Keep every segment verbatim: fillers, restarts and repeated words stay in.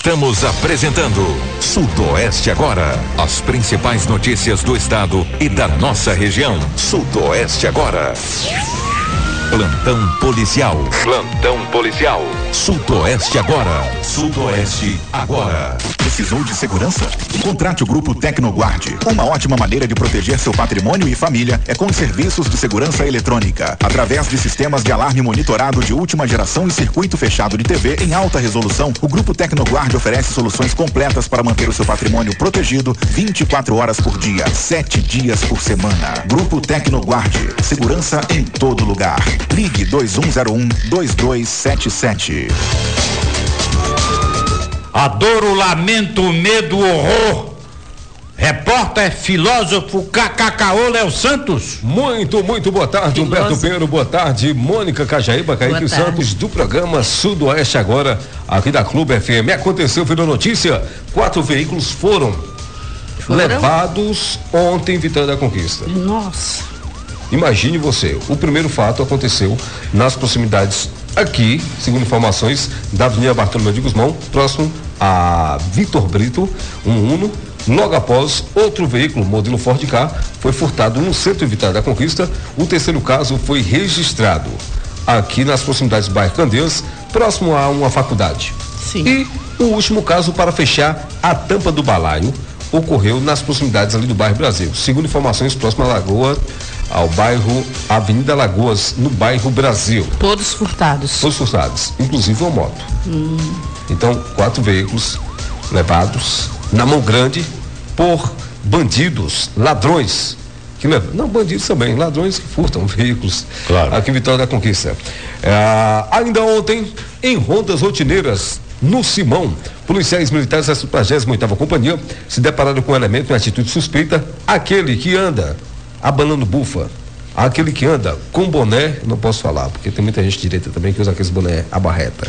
Estamos apresentando Sudoeste Agora. As principais notícias do estado e da nossa região. Sudoeste Agora. Plantão policial. Plantão policial. Sudoeste Agora. Sudoeste Agora. Precisou de segurança? Contrate o Grupo Tecnoguard. Uma ótima maneira de proteger seu patrimônio e família é com os serviços de segurança eletrônica. Através de sistemas de alarme monitorado de última geração e circuito fechado de T V em alta resolução, o Grupo Tecnoguard oferece soluções completas para manter o seu patrimônio protegido vinte e quatro horas por dia, sete dias por semana. Grupo Tecnoguard. Segurança em todo lugar. Ligue dois um zero um, dois dois sete sete. A dor, o lamento, o medo, o horror. Repórter, filósofo, Cacacao, Léo Santos. Muito, muito boa tarde, filósofo. Humberto Pinheiro, boa tarde, Mônica Cajaíba, Kaique Santos, do programa Sudoeste Agora, aqui da Clube F M. Aconteceu, virou notícia, quatro veículos foram, foram? levados ontem em Vitória da Conquista. Nossa. Imagine você, o primeiro fato aconteceu nas proximidades aqui, segundo informações da Avenida Bartolomeu de Guzmão, próximo a Vitor Brito, um Uno. Logo após, outro veículo, modelo Ford Ka, foi furtado no centro de Vitória da Conquista. O terceiro caso foi registrado aqui nas proximidades do bairro Candeias, próximo a uma faculdade. Sim. E o último caso, para fechar a tampa do balaio, ocorreu nas proximidades ali do bairro Brasil. Segundo informações, próximo à Lagoa, ao bairro Avenida Lagoas, no bairro Brasil. Todos furtados. Todos furtados, inclusive uma moto. Hum. Então, quatro veículos levados na mão grande por bandidos, ladrões, que levam, não, bandidos também, ladrões que furtam veículos. Claro. Aqui em Vitória da Conquista. É, ainda ontem, em rondas rotineiras, no Simão, policiais militares da septuagésima oitava Companhia se depararam com um elemento em atitude suspeita, aquele que anda abanando bufa, aquele que anda com boné, não posso falar, porque tem muita gente direita também que usa aqueles boné abarreta.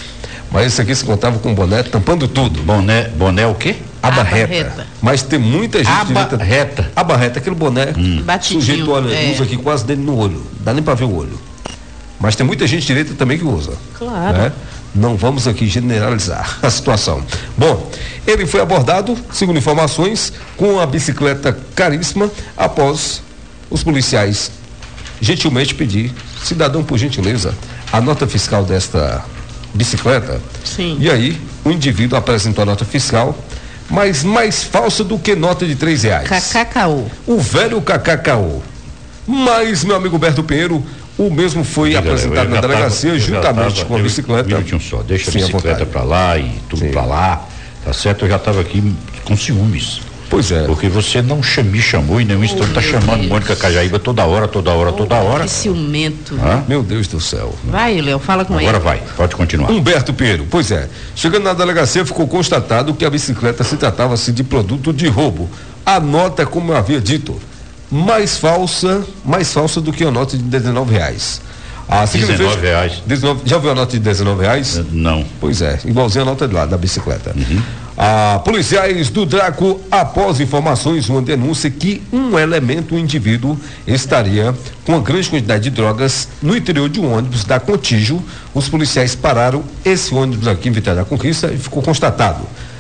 Mas esse aqui se contava com boné tampando tudo. Boné, boné o quê? Abarreta. Abarreta. Mas tem muita gente Abarreta. direita. Abarreta, aquele boné hum. sujeito, olha, é. usa aqui quase dentro no olho, dá nem para ver o olho. Mas tem muita gente direita também que usa. Claro. Né? Não vamos aqui generalizar a situação. Bom, ele foi abordado, segundo informações, com a bicicleta caríssima, após os policiais gentilmente pedir, cidadão, por gentileza, a nota fiscal desta bicicleta. Sim. E aí, o indivíduo apresentou a nota fiscal, mas mais falsa do que nota de três reais. Cacacao. O velho Cacacao. Mas, meu amigo Berto Pinheiro, o mesmo foi Diga, apresentado na delegacia tava, juntamente tava, com a bicicleta. Um minutinho só, deixa Sim, a bicicleta para lá e tudo para lá, tá certo? Eu já estava aqui com ciúmes. Pois é. Porque você não me chamou e nenhum instante está chamando Deus. Mônica Cajaíba toda hora, toda hora, oh, toda hora. Que ciumento. Ah? Meu Deus do céu. Vai, Léo, fala com Agora ele. Agora vai, pode continuar. Humberto Pinheiro, pois é. Chegando na delegacia, ficou constatado que a bicicleta se tratava-se de produto de roubo. A nota, como eu havia dito, mais falsa, mais falsa do que a nota de dezenove reais. Assim dezenove reais. dezenove, já viu a nota de dezenove reais? Não. Pois é, igualzinho a nota de lá, da bicicleta. Uhum. Ah, policiais do Draco, após informações, uma denúncia que um elemento, um indivíduo, estaria com uma grande quantidade de drogas no interior de um ônibus da Contígio. Os policiais pararam esse ônibus aqui em Vitória da Conquista e ficou constatado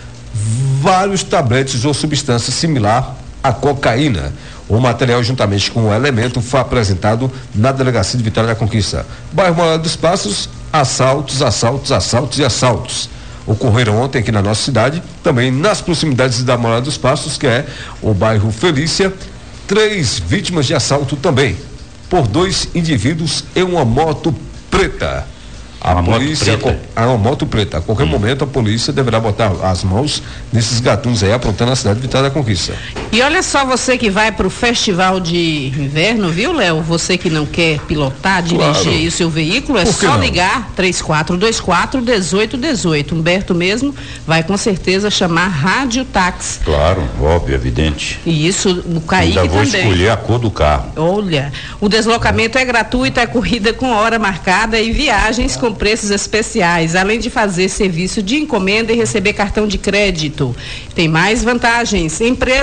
vários tabletes ou substância similar à cocaína. O material, juntamente com o elemento, foi apresentado na delegacia de Vitória da Conquista. Bairro Morada dos Passos, assaltos, assaltos, assaltos e assaltos. Ocorreram ontem aqui na nossa cidade, também nas proximidades da Morada dos Passos, que é o bairro Felícia, três vítimas de assalto também, por dois indivíduos em uma moto preta. A uma polícia, moto preta. A, uma moto preta. A qualquer hum. momento a polícia deverá botar as mãos nesses gatunos aí, aprontando a cidade de Vitória da Conquista. E olha só, você que vai para o festival de inverno, viu, Léo? Você que não quer pilotar, dirigir Claro. aí o seu veículo, é só não? ligar três quatro dois quatro, um oito um oito. Humberto mesmo vai com certeza chamar Rádio Táxi. Claro, óbvio, evidente. E isso, o Kaique Ainda vou também. escolher a cor do carro. Olha, o deslocamento é gratuito, é corrida com hora marcada e viagens com preços especiais, além de fazer serviço de encomenda e receber cartão de crédito. Tem mais vantagens. Empresas fazem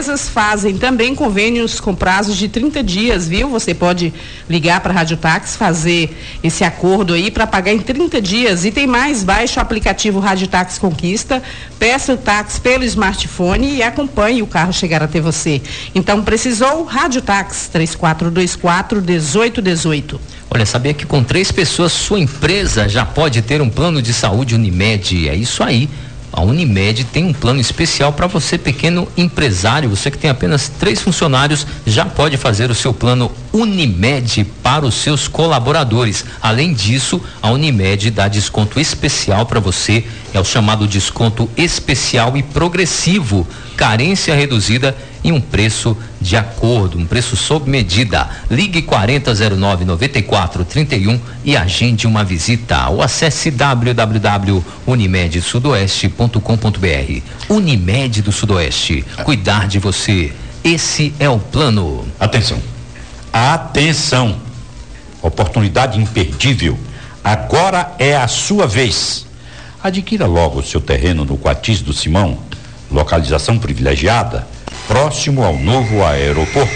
fazem também convênios com prazos de trinta dias, viu? Você pode ligar para a Rádio Táxi, fazer esse acordo aí para pagar em trinta dias. E tem mais, baixe o aplicativo Rádio Táxi Conquista, peça o táxi pelo smartphone e acompanhe o carro chegar até você. Então, precisou? Rádio Táxi, três quatro dois quatro, um oito um oito. Olha, sabia que com três pessoas sua empresa já pode ter um plano de saúde Unimed? É isso aí. A Unimed tem um plano especial para você, pequeno empresário. Você que tem apenas três funcionários já pode fazer o seu plano Unimed para os seus colaboradores. Além disso, a Unimed dá desconto especial para você. É o chamado desconto especial e progressivo. Carência reduzida e um preço de acordo, um preço sob medida. Ligue quarenta zero nove, noventa e quatro, trinta e um e agende uma visita ou acesse w w w ponto unimed sudoeste ponto com ponto b r. Unimed do Sudoeste, cuidar de você. Esse é o plano. Atenção. Atenção. Oportunidade imperdível. Agora é a sua vez. Adquira logo o seu terreno no Quatis do Simão, localização privilegiada, próximo ao novo aeroporto.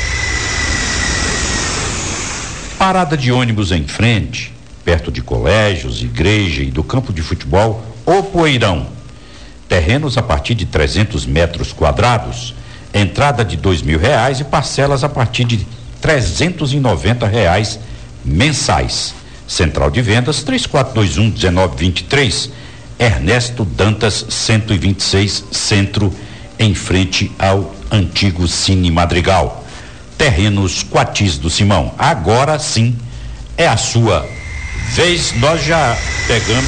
Parada de ônibus em frente, perto de colégios, igreja e do campo de futebol ou Poeirão. Terrenos a partir de trezentos metros quadrados, entrada de dois mil reais e parcelas a partir de trezentos e noventa reais mensais. Central de Vendas três quatro dois um, um nove dois três, Ernesto Dantas cento e vinte e seis, Centro, em frente ao antigo Cine Madrigal. Terrenos Quatis do Simão. Agora sim é a sua vez. Nós já pegamos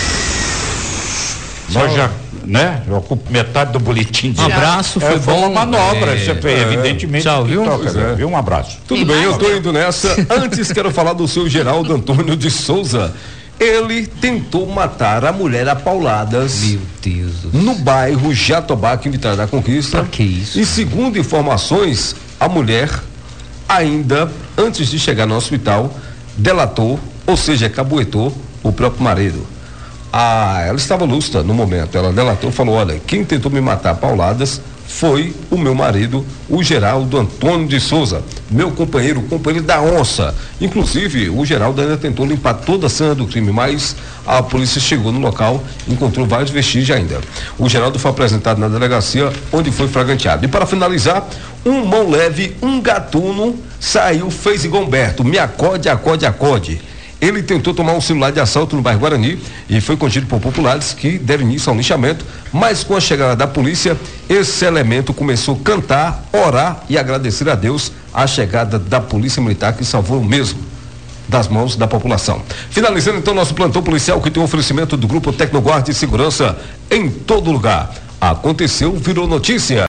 e nós já, né? Eu ocupo metade do boletim. Um abraço, foi, é, foi bom. uma manobra, é, é, evidentemente. Tchau, viu? Toca, é. viu? Um abraço. Tudo bem, eu estou indo nessa. Antes quero falar do seu Geraldo Antônio de Souza. Ele tentou matar a mulher a pauladas. Meu Deus do no bairro Jatobá, aqui em Vitória da Conquista. Pra que isso? E segundo informações, a mulher ainda, antes de chegar no hospital, delatou, ou seja, cabuetou o próprio marido. Ah, ela estava lúcida no momento, ela delatou e falou: olha, quem tentou me matar a pauladas foi o meu marido, o Geraldo Antônio de Souza, meu companheiro, o companheiro da onça. Inclusive, o Geraldo ainda tentou limpar toda a cena do crime, mas a polícia chegou no local e encontrou vários vestígios ainda. O Geraldo foi apresentado na delegacia, onde foi flagranteado. E para finalizar, um mão leve, um gatuno, saiu, fez igual Humberto, me acode, acode, acode. Ele tentou tomar um celular de assalto no bairro Guarani e foi contido por populares que deram início ao linchamento, mas com a chegada da polícia, esse elemento começou a cantar, orar e agradecer a Deus a chegada da polícia militar, que salvou o mesmo das mãos da população. Finalizando então nosso plantão policial, que tem um oferecimento do Grupo Tecnoguard de Segurança em todo lugar. Aconteceu, virou notícia.